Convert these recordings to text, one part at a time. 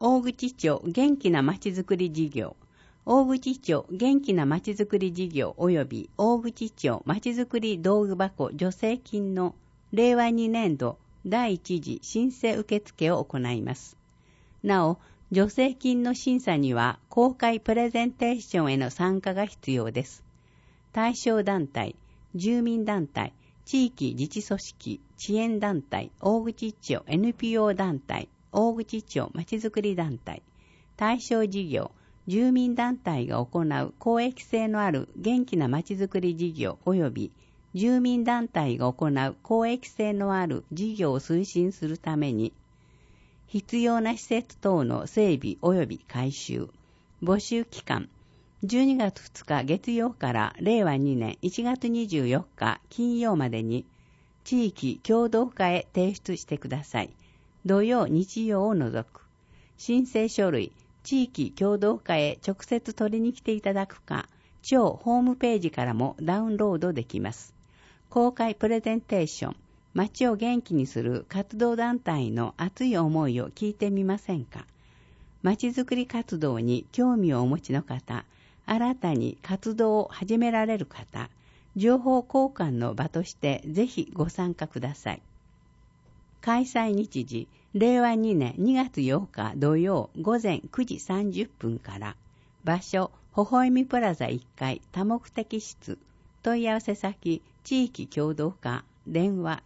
大口町元気なまちづくり事業、大口町元気なまちづくり事業及び大口町まちづくり道具箱助成金の令和2年度第一次申請受付を行います。なお、助成金の審査には公開プレゼンテーションへの参加が必要です。対象団体、住民団体、地域自治組織、支援団体、大口町 NPO 団体、大口町まちづくり団体、対象事業、住民団体が行う公益性のある元気なまちづくり事業及び住民団体が行う公益性のある事業を推進するために、必要な施設等の整備及び改修、募集期間、12月2日月曜から令和2年1月24日金曜までに地域共同課へ提出してください。土曜日曜を除く。申請書類、地域共同課へ直接取りに来ていただくか、町ホームページからもダウンロードできます。公開プレゼンテーション、町を元気にする活動団体の熱い思いを聞いてみませんか。町づくり活動に興味をお持ちの方、新たに活動を始められる方、情報交換の場としてぜひご参加ください。開催日時、令和2年2月8日土曜午前9時30分から、場所、ほほえみプラザ1階多目的室、問い合わせ先、地域共同課、電話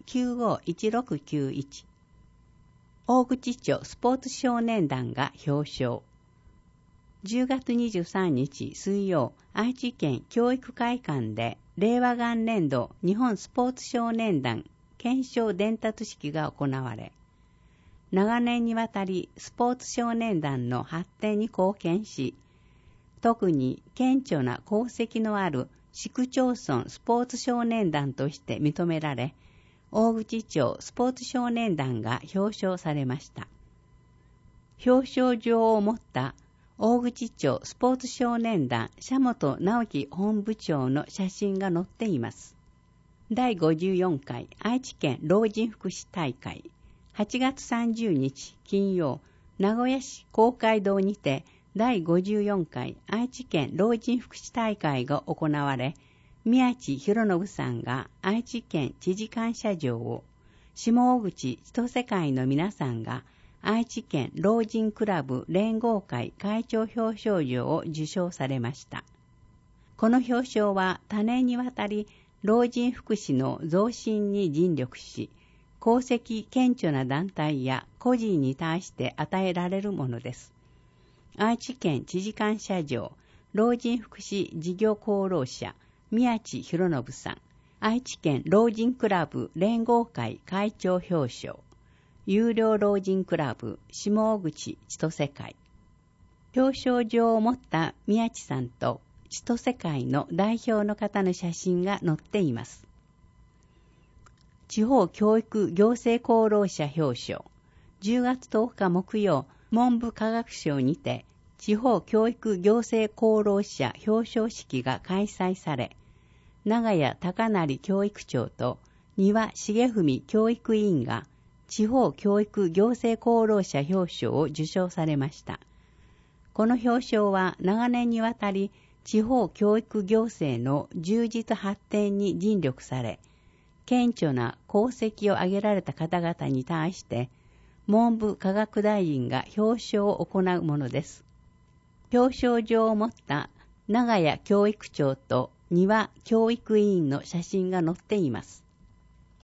951691。大口町スポーツ少年団が表彰。10月23日水曜、愛知県教育会館で令和元年度日本スポーツ少年団顕彰伝達式が行われ、長年にわたりスポーツ少年団の発展に貢献し、特に顕著な功績のある市区町村スポーツ少年団として認められ、大口町スポーツ少年団が表彰されました。表彰状を持った大口町スポーツ少年団社本直樹本部長の写真が載っています。第54回愛知県老人福祉大会、8月30日金曜、名古屋市公会堂にて第54回愛知県老人福祉大会が行われ、宮地博信さんが愛知県知事感謝状を、下大口千歳会の皆さんが愛知県老人クラブ連合会会長表彰状を受賞されました。この表彰は多年にわたり老人福祉の増進に尽力し、功績顕著な団体や個人に対して与えられるものです。愛知県知事感謝状、老人福祉事業功労者、宮地博信さん、愛知県老人クラブ連合会会長表彰、有料老人クラブ下大口千歳会。表彰状を持った宮地さんと千歳会の代表の方の写真が載っています。地方教育行政功労者表彰。10月10日木曜、文部科学省にて地方教育行政功労者表彰式が開催され、長谷高成教育長と丹羽重文教育委員が地方教育行政功労者表彰を受賞されました。この表彰は長年にわたり地方教育行政の充実発展に尽力され、顕著な功績を挙げられた方々に対して、文部科学大臣が表彰を行うものです。表彰状を持った長谷教育長と丹羽教育委員の写真が載っています。